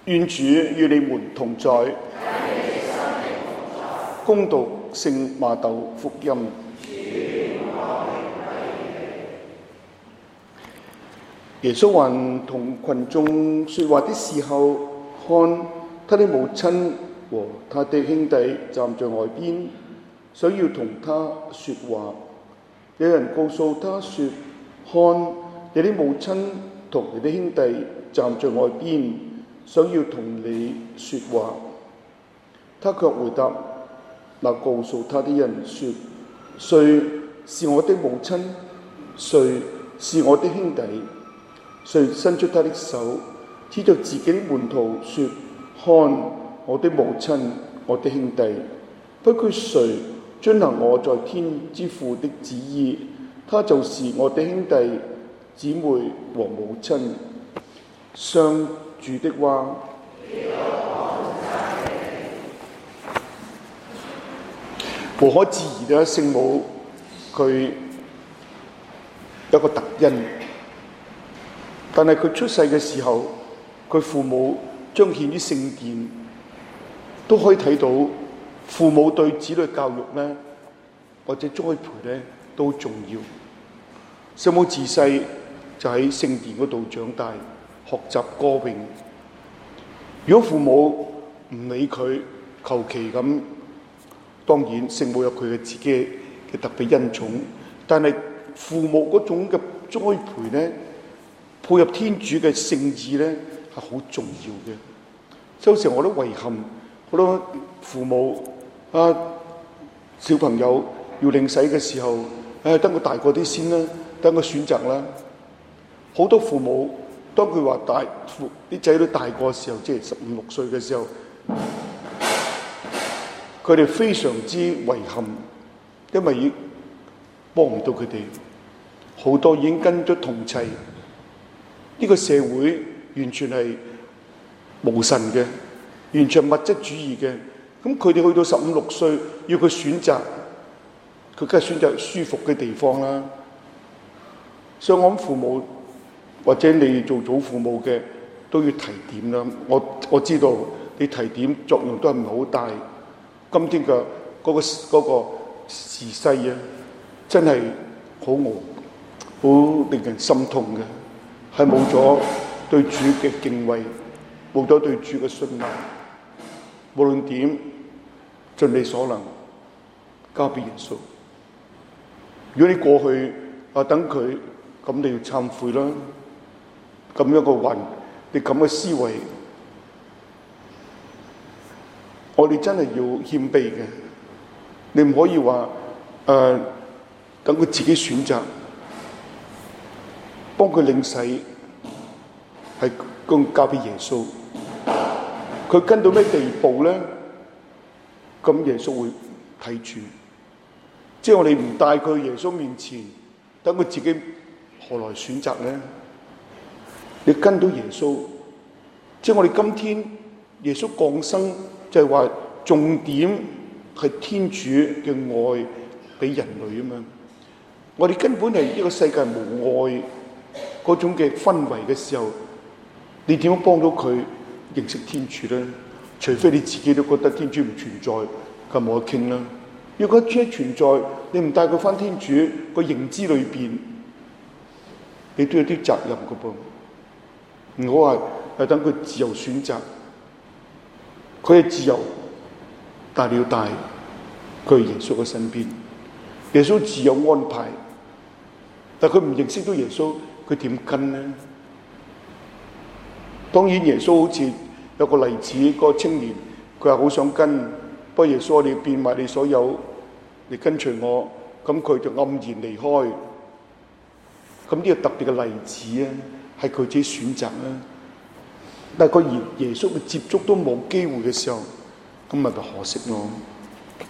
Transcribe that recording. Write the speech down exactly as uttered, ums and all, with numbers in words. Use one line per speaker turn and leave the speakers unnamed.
願主與你們同在。恭讀聖馬竇福音。耶穌還同群眾說話的時候，看他的母親和他的兄弟站在外邊，想要同他說話。有人告訴他說：看，你的母親同你的兄弟站在外邊，想要同你說話。他卻回答那告訴他的人說：誰是我的母親？誰是我的兄弟？誰伸出他的手，指着自己的門徒說：看，我的母親，我的兄弟。不過誰遵行我在天之父的旨意，他就是我的兄弟、姊妹和母親。上主的話。無可置疑嘅，聖母佢有個特恩，但係佢出世嘅時候，佢父母彰顯於聖殿，都可以睇到父母對子女教育咧，或者栽培咧都重要。聖母自細就喺聖殿嗰度長大，學習歌詠。如果父母唔理佢，求其咁，當然聖母有佢嘅自己嘅特別恩寵，但係父母嗰種嘅栽培咧，配合天主嘅聖意咧，係好重要嘅。有時我都遺憾，好多父母啊，小朋友要領洗嘅時候，誒、啊、等佢大個啲先啦，等佢選擇啦。好多父母當佢話大啲仔女大個嘅時候，即係十五六歲嘅時候，佢哋非常之遺憾，因為已經幫唔到佢哋，好多已經跟咗同齊。呢、這個社會完全係無神嘅，完全係物質主義嘅。咁佢哋去到十五六歲，要佢選擇，佢梗係選擇舒服嘅地方啦。所以我諗父母或者你做祖父母嘅都要提點啦。我我知道你提點作用都係唔係好大。今天嘅嗰個嗰個時勢啊，真係好惡，好令人心痛嘅，係冇咗對主嘅敬畏，冇咗對主嘅信賴。無論點，盡你所能交俾耶穌。如果你過去啊等佢，咁你要懺悔啦。咁樣個運，你咁嘅思維。我哋真係要謙卑嘅，你唔可以話誒等佢自己選擇，幫佢領洗係咁交俾耶穌。佢跟到咩地步咧？咁耶穌會睇住。即係我哋唔帶佢去耶穌面前，等佢自己何來選擇咧？你跟到耶穌，即係我哋今天耶穌降生。就係話重點係天主嘅愛俾人類啊嘛！我哋根本係呢個世界無愛嗰種嘅氛圍嘅時候，你點樣幫到佢認識天主咧？除非你自己都覺得天主唔存在，咁冇得傾啦。如果天主存在，你唔帶佢返天主個認知裏邊，你都有啲責任噶噃。唔好話係等佢自由選擇。佢係自由，但你要帶佢去耶穌嘅身邊。耶穌自有安排，但佢唔認識到耶穌，佢點跟呢？當然耶穌好似有個例子，嗰個青年佢係好想跟，不過耶穌我哋變賣你所有，你跟隨我，咁佢就黯然離開。咁呢個特別嘅例子咧，係佢自己選擇啦。但係佢連耶穌嘅接觸都冇機會嘅時候，咁咪就可惜咯。